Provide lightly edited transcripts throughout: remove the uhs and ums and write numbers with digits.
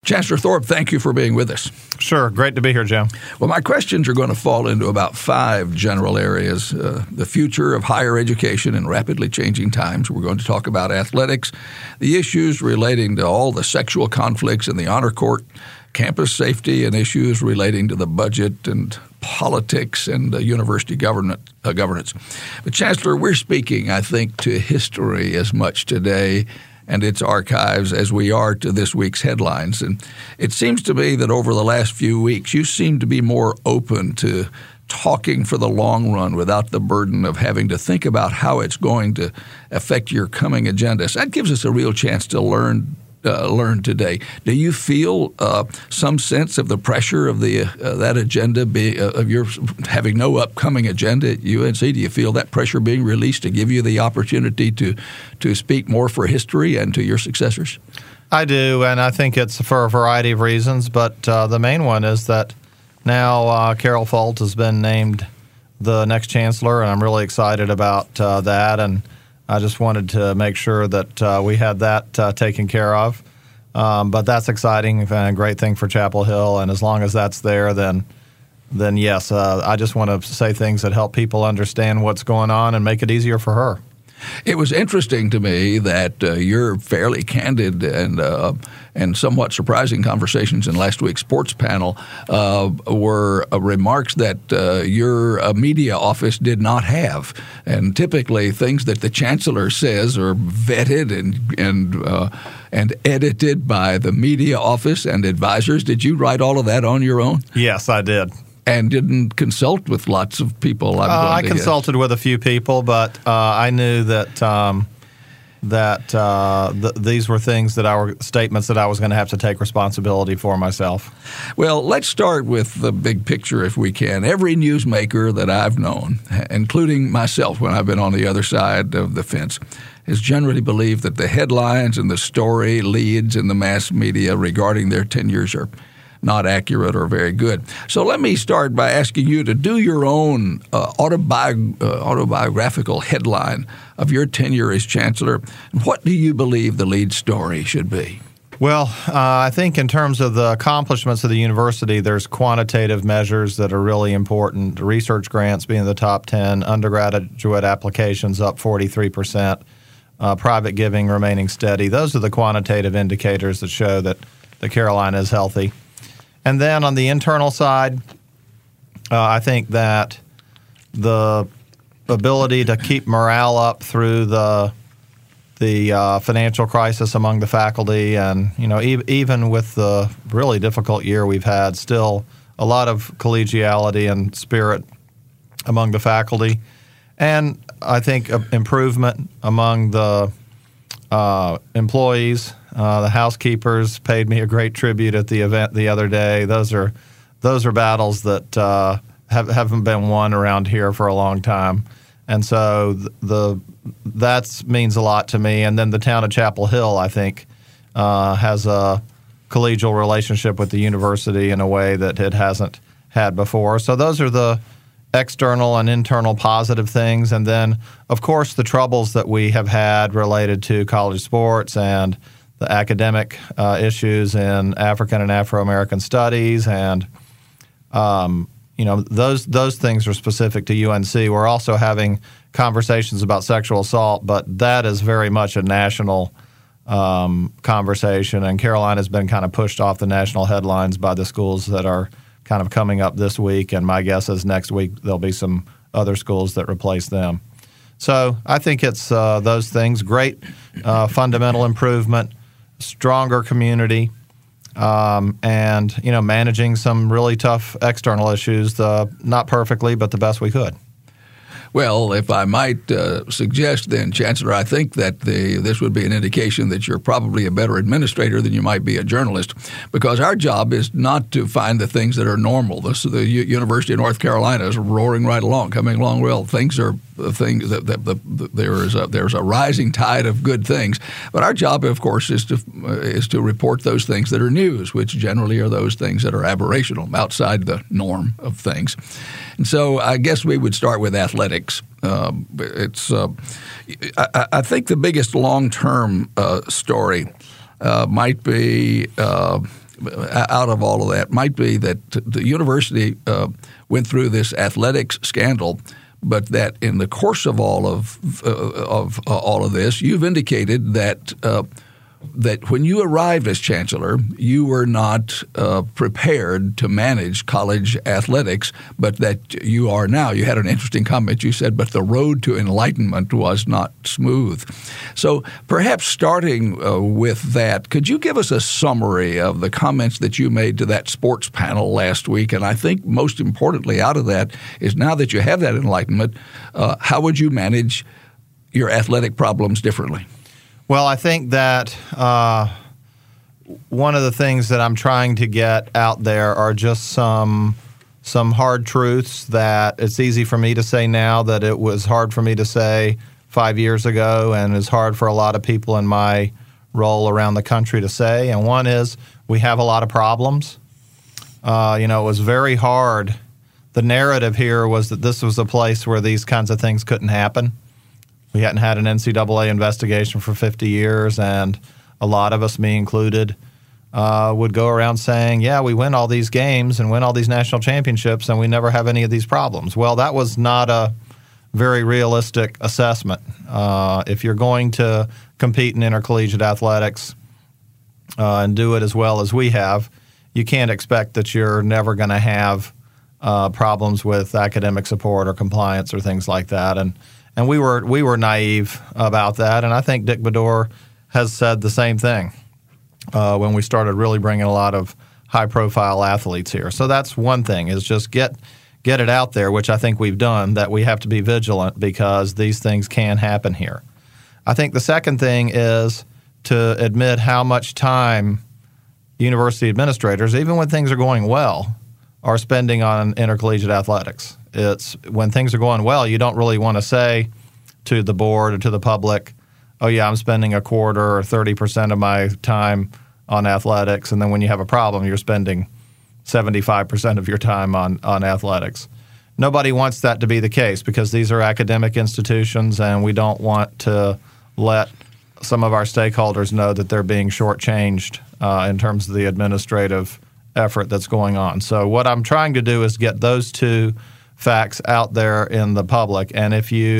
Chancellor Thorpe, thank you for being with us. Sure. Great to be here, Jim. Well, my questions are going to fall into about 5 general areas. The future of higher education in rapidly changing times. We're going to talk about athletics, the issues relating to all the sexual conflicts in the honor court, campus safety, and issues relating to the budget and politics and university governance. But, Chancellor, we're speaking, I think, to history as much today and its archives as we are to this week's headlines. And it seems to me that over the last few weeks, you seem to be more open to talking for the long run without the burden of having to think about how it's going to affect your coming agenda. So that gives us a real chance to learn today. Do you feel some sense of the pressure of that agenda of your having no upcoming agenda at UNC? Do you feel that pressure being released to give you the opportunity to speak more for history and to your successors? I do, and I think it's for a variety of reasons, but the main one is that now Carol Folt has been named the next chancellor, and I'm really excited about that, and I just wanted to make sure that we had that taken care of. But that's exciting and a great thing for Chapel Hill. And as long as that's there, then yes, I just want to say things that help people understand what's going on and make it easier for her. It was interesting to me that your fairly candid and somewhat surprising conversations in last week's sports panel were remarks that your media office did not have. And typically, things that the chancellor says are vetted and edited by the media office and advisors. Did you write all of that on your own? Yes, I did. And didn't consult with lots of people? I consulted with a few people, but I knew that these were things statements that I was going to have to take responsibility for myself. Well, let's start with the big picture if we can. Every newsmaker that I've known, including myself when I've been on the other side of the fence, has generally believed that the headlines and the story leads in the mass media regarding their tenures are not accurate or very good. So let me start by asking you to do your own autobiographical headline of your tenure as chancellor. What do you believe the lead story should be? Well, I think in terms of the accomplishments of the university, there's quantitative measures that are really important. Research grants being the top 10, undergraduate applications up 43%, private giving remaining steady. Those are the quantitative indicators that show that the Carolina is healthy. And then on the internal side, I think that the ability to keep morale up through the financial crisis among the faculty, and even with the really difficult year we've had, still a lot of collegiality and spirit among the faculty, and I think improvement among the employees. The housekeepers paid me a great tribute at the event the other day. Those are battles that haven't been won around here for a long time, and so that means a lot to me. And then the town of Chapel Hill, I think, has a collegial relationship with the university in a way that it hasn't had before. So those are the external and internal positive things. And then, of course, the troubles that we have had related to college sports and the academic issues in African and Afro-American studies, and those things are specific to UNC. We're also having conversations about sexual assault, but that is very much a national conversation, and Carolina's been kind of pushed off the national headlines by the schools that are kind of coming up this week, and my guess is next week there'll be some other schools that replace them. So I think it's those things, great fundamental improvement, stronger community, and managing some really tough external issues, not perfectly, but the best we could. Well, if I might suggest then, Chancellor, I think that this would be an indication that you're probably a better administrator than you might be a journalist, because our job is not to find the things that are normal. The University of North Carolina is roaring right along, coming along well. Things are things that there's a rising tide of good things. But our job, of course, is to report those things that are news, which generally are those things that are aberrational, outside the norm of things. And so I guess we would start with athletics. I think the biggest long-term story might be out of all of that might be that the university went through this athletics scandal, but that in the course of all of this, you've indicated that when you arrived as chancellor, you were not prepared to manage college athletics, but that you are now. You had an interesting comment. You said, but the road to enlightenment was not smooth. So perhaps starting with that, could you give us a summary of the comments that you made to that sports panel last week? And I think most importantly out of that is, now that you have that enlightenment, how would you manage your athletic problems differently? Well, I think that one of the things that I'm trying to get out there are just some hard truths that it's easy for me to say now that it was hard for me to say 5 years ago, and is hard for a lot of people in my role around the country to say. And one is, we have a lot of problems. It was very hard. The narrative here was that this was a place where these kinds of things couldn't happen. We hadn't had an NCAA investigation for 50 years, and a lot of us, me included, would go around saying, yeah, we win all these games and win all these national championships, and we never have any of these problems. Well, that was not a very realistic assessment. If you're going to compete in intercollegiate athletics and do it as well as we have, you can't expect that you're never going to have problems with academic support or compliance or things like that. And we were naive about that, and I think Dick Baddour has said the same thing when we started really bringing a lot of high-profile athletes here. So that's one thing, is just get it out there, which I think we've done, that we have to be vigilant because these things can happen here. I think the second thing is to admit how much time university administrators, even when things are going well, are spending on intercollegiate athletics. It's when things are going well, you don't really want to say to the board or to the public, oh, yeah, I'm spending a quarter or 30% of my time on athletics. And then when you have a problem, you're spending 75% of your time on athletics. Nobody wants that to be the case, because these are academic institutions, and we don't want to let some of our stakeholders know that they're being shortchanged in terms of the administrative effort that's going on. So what I'm trying to do is get those two facts out there in the public, and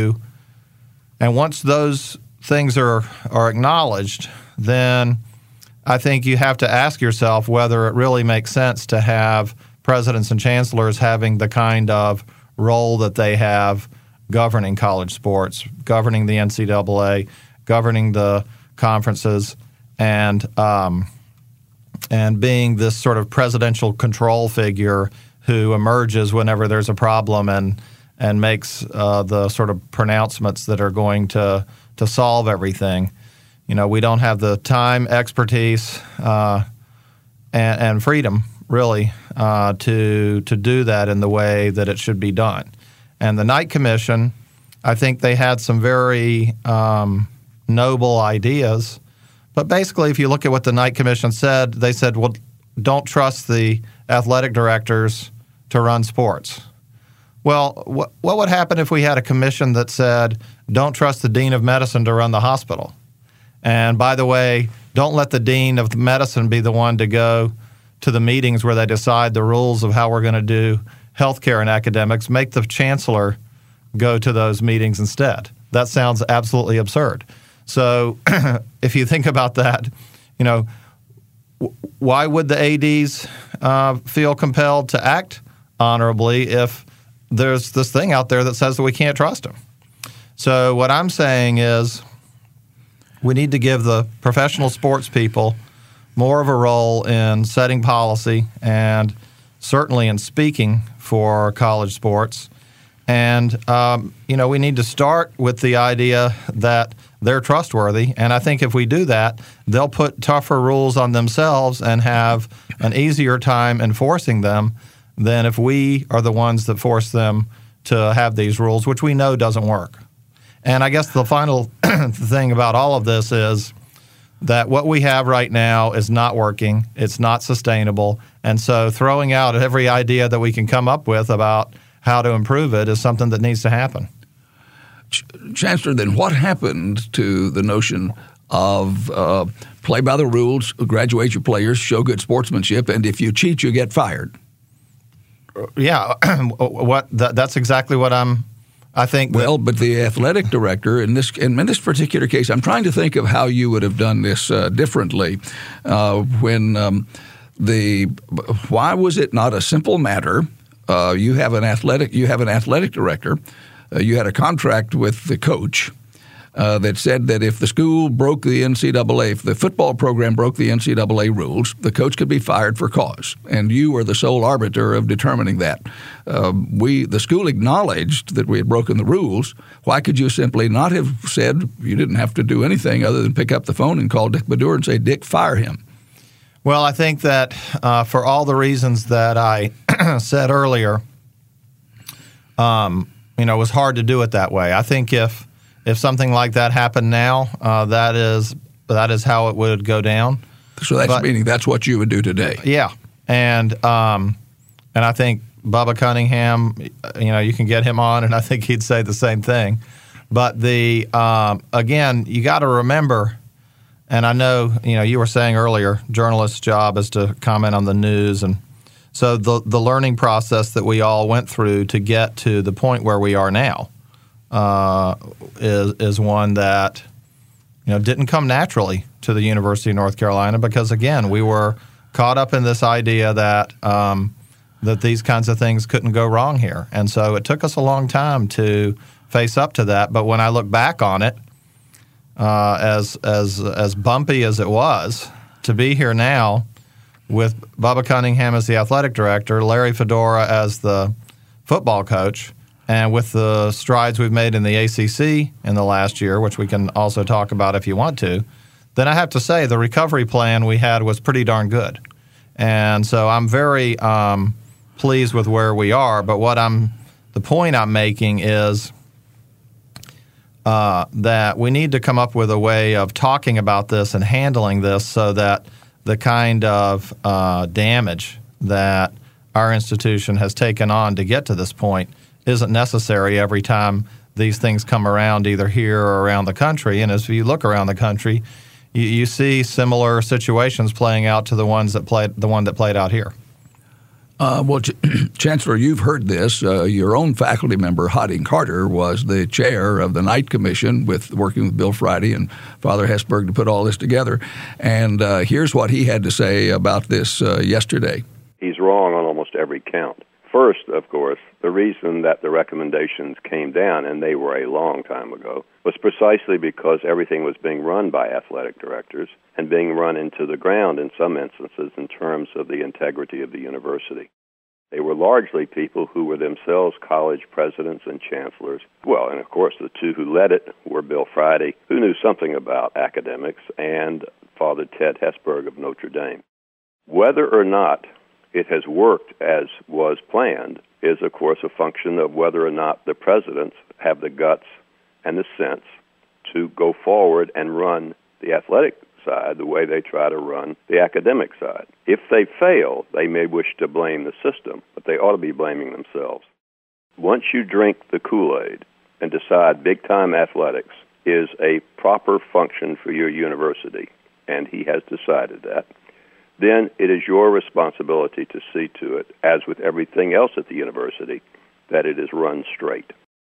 once those things are acknowledged, then I think you have to ask yourself whether it really makes sense to have presidents and chancellors having the kind of role that they have governing college sports, governing the NCAA, governing the conferences, and being this sort of presidential control figure who emerges whenever there's a problem and makes the sort of pronouncements that are going to solve everything. We don't have the time, expertise, and freedom, really, to do that in the way that it should be done. And the Knight Commission, I think they had some very noble ideas. But basically, if you look at what the Knight Commission said, they said, well, don't trust the athletic directors to run sports. Well, what would happen if we had a commission that said, don't trust the dean of medicine to run the hospital? And by the way, don't let the dean of medicine be the one to go to the meetings where they decide the rules of how we're going to do healthcare and academics. Make the chancellor go to those meetings instead. That sounds absolutely absurd. So if you think about that, why would the ADs feel compelled to act honorably if there's this thing out there that says that we can't trust them? So what I'm saying is we need to give the professional sports people more of a role in setting policy and certainly in speaking for college sports. And, we need to start with the idea that they're trustworthy. And I think if we do that, they'll put tougher rules on themselves and have an easier time enforcing them than if we are the ones that force them to have these rules, which we know doesn't work. And I guess the final thing about all of this is that what we have right now is not working. It's not sustainable. And so throwing out every idea that we can come up with about how to improve it is something that needs to happen. Chancellor, then what happened to the notion of play by the rules, graduate your players, show good sportsmanship, and if you cheat, you get fired. Yeah, that's exactly what I think. Well, but the athletic director in this particular case, I'm trying to think of how you would have done this differently. Why was it not a simple matter? You have an athletic director. You had a contract with the coach that said that if the school broke the NCAA, if the football program broke the NCAA rules, the coach could be fired for cause. And you were the sole arbiter of determining that. The school acknowledged that we had broken the rules. Why could you simply not have said you didn't have to do anything other than pick up the phone and call Dick Badur and say, Dick, fire him? Well, I think that for all the reasons that I said earlier, it was hard to do it that way. I think if something like that happened now, that is how it would go down. So meaning that's what you would do today. Yeah, and I think Bubba Cunningham, you can get him on, and I think he'd say the same thing. But again, you got to remember. And I know, you were saying earlier, journalist's job is to comment on the news. And so the learning process that we all went through to get to the point where we are now is one that, didn't come naturally to the University of North Carolina because, again, we were caught up in this idea that these kinds of things couldn't go wrong here. And so it took us a long time to face up to that. But when I look back on it, as bumpy as it was, to be here now with Bubba Cunningham as the athletic director, Larry Fedora as the football coach, and with the strides we've made in the ACC in the last year, which we can also talk about if you want to, then I have to say the recovery plan we had was pretty darn good. And so I'm very pleased with where we are. But the point I'm making is that we need to come up with a way of talking about this and handling this so that the kind of damage that our institution has taken on to get to this point isn't necessary every time these things come around, either here or around the country. And as you look around the country, you see similar situations playing out to the one that played out here. Well, Chancellor, you've heard this. Your own faculty member, Hodding Carter, was the chair of the Knight Commission working with Bill Friday and Father Hesburgh to put all this together. And here's what he had to say about this yesterday. He's wrong on almost every count. First, of course, the reason that the recommendations came down, and they were a long time ago, was precisely because everything was being run by athletic directors and being run into the ground in some instances in terms of the integrity of the university. They were largely people who were themselves college presidents and chancellors. Well, and of course, the two who led it were Bill Friday, who knew something about academics, and Father Ted Hesburgh of Notre Dame. Whether or not it has worked as was planned is, of course, a function of whether or not the presidents have the guts and the sense to go forward and run the athletic side the way they try to run the academic side. If they fail, they may wish to blame the system, but they ought to be blaming themselves. Once you drink the Kool-Aid and decide big-time athletics is a proper function for your university, and he has decided that, then it is your responsibility to see to it, as with everything else at the university, that it is run straight.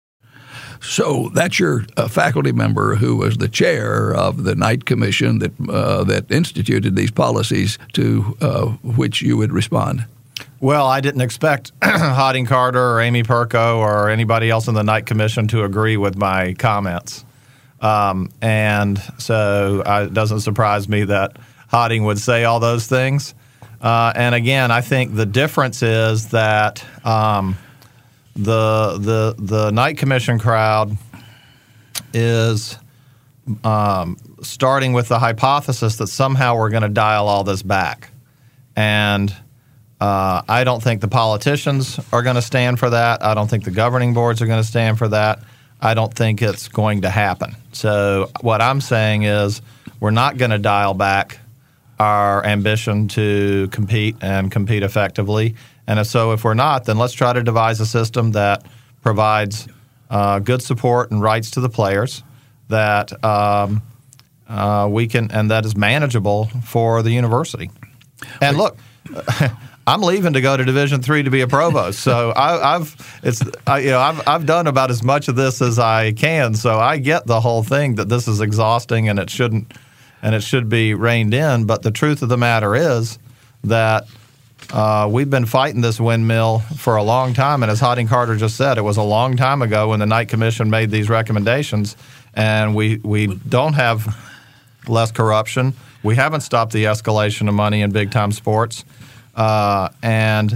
So that's your faculty member who was the chair of the Knight Commission that instituted these policies, to which you would respond. Well, I didn't expect Hodding Carter or Amy Perko or anybody else in the Knight Commission to agree with my comments. And so it doesn't surprise me that Hodding would say all those things. And again, I think the difference is that the Knight Commission crowd is starting with the hypothesis that somehow we're going to dial all this back. And I don't think the politicians are going to stand for that. I don't think the governing boards are going to stand for that. I don't think it's going to happen. So what I'm saying is we're not going to dial back our ambition to compete and compete effectively. And if we're not, then let's try to devise a system that provides good support and rights to the players, that we can, and that is manageable for the university. And look, I'm leaving to go to Division III to be a provost, so I've done about as much of this as I can. So I get the whole thing that this is exhausting and it should be reined in. But the truth of the matter is that we've been fighting this windmill for a long time, and as Hodding Carter just said, it was a long time ago when the Knight Commission made these recommendations, and we don't have less corruption. We haven't stopped the escalation of money in big-time sports, and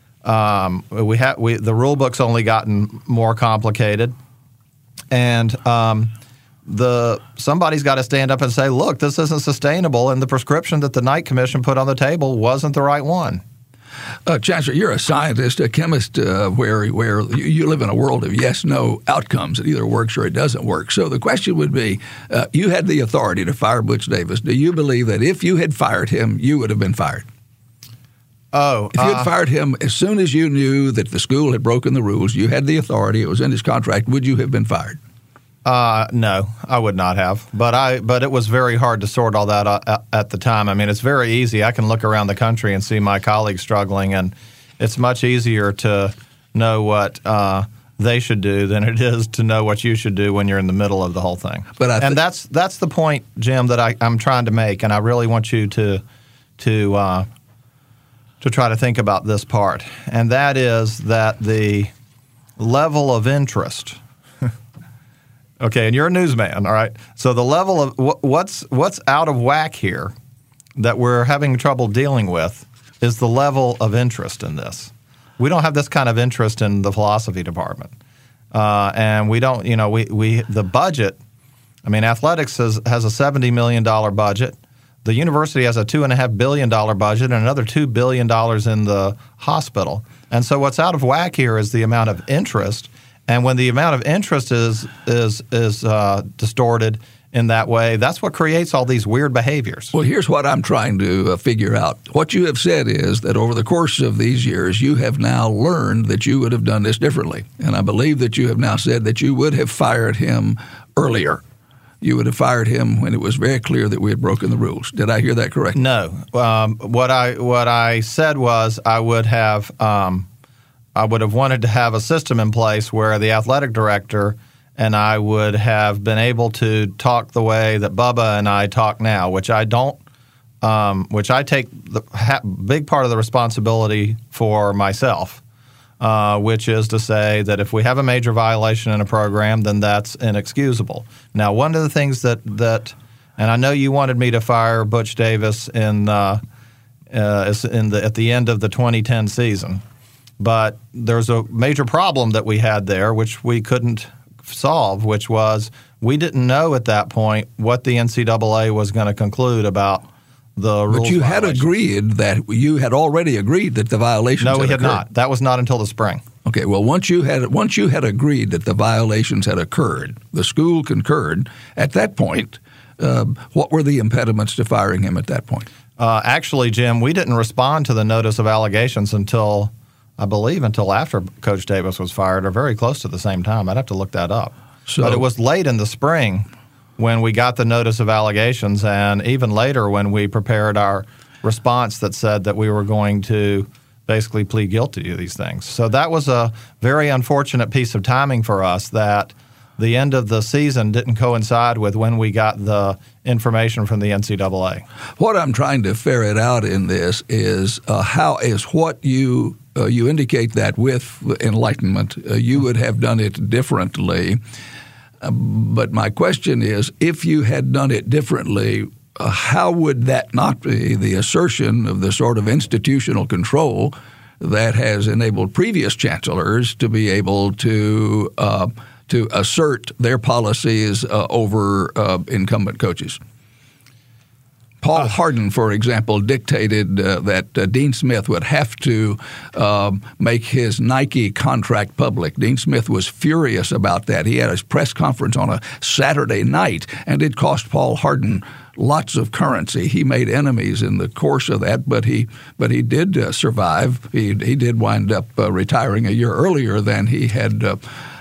the rule book's only gotten more complicated, and somebody's got to stand up and say, look, this isn't sustainable, and the prescription that the Knight Commission put on the table wasn't the right one. Chancellor, you're a scientist, a chemist, where you live in a world of yes-no outcomes. It either works or it doesn't work. So the question would be, you had the authority to fire Butch Davis. Do you believe that if you had fired him, you would have been fired? If you had fired him as soon as you knew that the school had broken the rules, you had the authority, it was in his contract, would you have been fired? No, I would not have. But it was very hard to sort all that at the time. I mean, it's very easy. I can look around the country and see my colleagues struggling, and it's much easier to know what they should do than it is to know what you should do when you're in the middle of the whole thing. And that's the point, Jim, that I'm trying to make, and I really want you to try to think about this part, and that is that the level of interest. Okay, and you're a newsman, all right? So the level of what's out of whack here that we're having trouble dealing with is the level of interest in this. We don't have this kind of interest in the philosophy department. And we don't, the budget, I mean, athletics has a $70 million budget. The university has a $2.5 billion budget and another $2 billion in the hospital. And so what's out of whack here is the amount of interest. And when the amount of interest is distorted in that way, that's what creates all these weird behaviors. Well, here's what I'm trying to figure out. What you have said is that over the course of these years, you have now learned that you would have done this differently. And I believe that you have now said that you would have fired him earlier. You would have fired him when it was very clear that we had broken the rules. Did I hear that correctly? No. What I said was I would have wanted to have a system in place where the athletic director and I would have been able to talk the way that Bubba and I talk now, which I don't, which I take the big part of the responsibility for myself, which is to say that if we have a major violation in a program, then that's inexcusable. Now, one of the things that and I know you wanted me to fire Butch Davis at the end of the 2010 season. But there's a major problem that we had there, which we couldn't solve, which was we didn't know at that point what the NCAA was going to conclude about the rules. But you had agreed that you had already agreed that the violations had occurred. No, we had not. That was not until the spring. Okay. Well, once you had agreed that the violations had occurred, the school concurred. At that point, what were the impediments to firing him at that point? Actually, Jim, we didn't respond to the notice of allegations until after Coach Davis was fired, or very close to the same time. I'd have to look that up. But it was late in the spring when we got the notice of allegations, and even later when we prepared our response that said that we were going to basically plead guilty to these things. So that was a very unfortunate piece of timing for us, that the end of the season didn't coincide with when we got the information from the NCAA. What I'm trying to ferret out in this is what you indicate that with enlightenment, you would have done it differently. But my question is, if you had done it differently, how would that not be the assertion of the sort of institutional control that has enabled previous chancellors to be able to assert their policies over incumbent coaches? Paul Hardin, for example, dictated that Dean Smith would have to make his Nike contract public. Dean Smith was furious about that. He had his press conference on a Saturday night, and it cost Paul Hardin lots of currency. He made enemies in the course of that, but he did survive. He did wind up retiring a year earlier than he had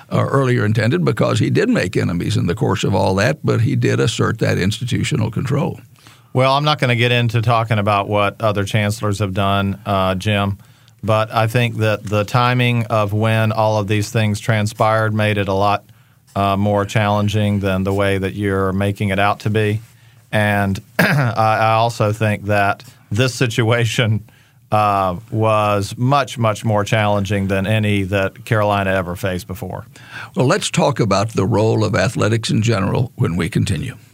earlier intended, because he did make enemies in the course of all that, but he did assert that institutional control. Well, I'm not going to get into talking about what other chancellors have done, Jim, but I think that the timing of when all of these things transpired made it a lot more challenging than the way that you're making it out to be. And I also think that this situation was much, much more challenging than any that Carolina ever faced before. Well, let's talk about the role of athletics in general when we continue.